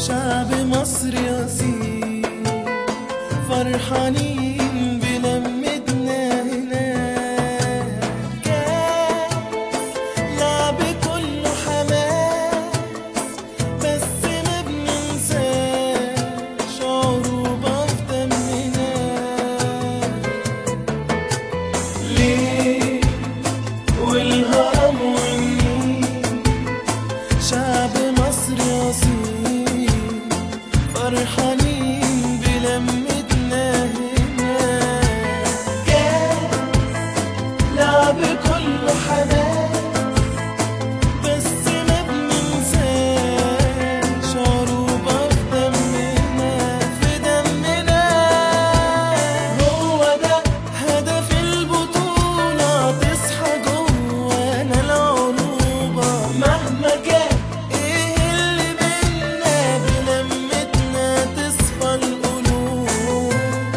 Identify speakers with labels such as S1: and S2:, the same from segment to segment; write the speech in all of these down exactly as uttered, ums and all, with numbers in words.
S1: شعب مصر أصيل فرحانين بلمتنا هنا، كاس لعب كله حماس بس ما بننساش عروبة في دمنا. ليه والهرم والنيل شعب مصر أصيل فرحانين بلمتنا هنا، كاس لعب كله حماس بس ما بننساش عروبة في دمنا في دمنا. هو ده هدف البطولة، تصحى جوانا العروبة مهما كان ايه اللي بينا، بلمتنا تصفى القلوب.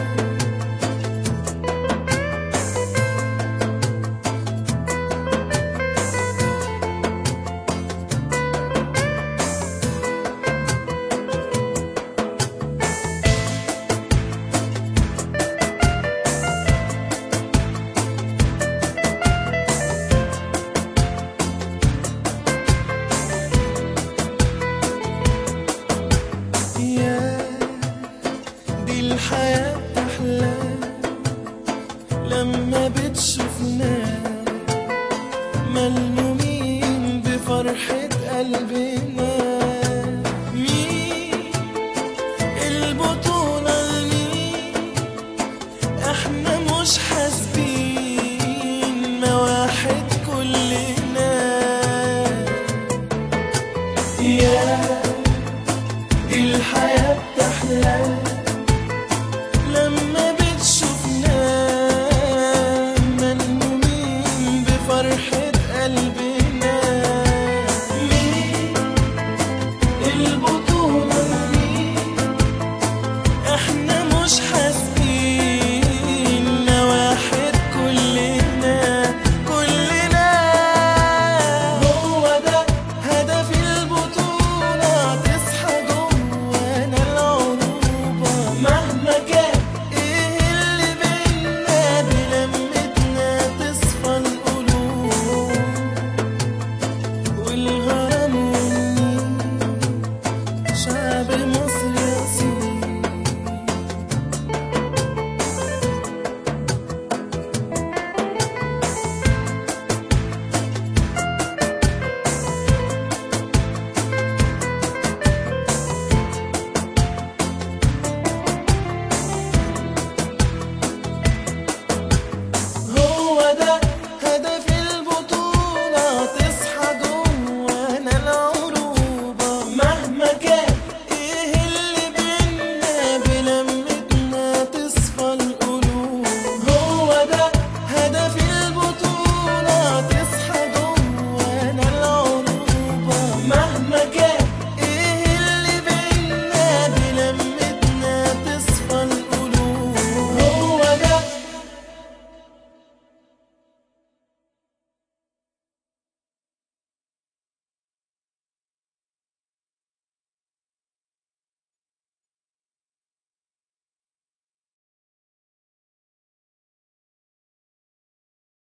S1: يا دي الحياة بتحلى لما بتشوفنا ملمومين بفرحة قلبنا. مين البطولة لمين احنا مش حاسبين، ما واحد كلنا. يا دي الحياة بتحلى لما بتشوفنا ملمومين بفرحة قلبنا. مين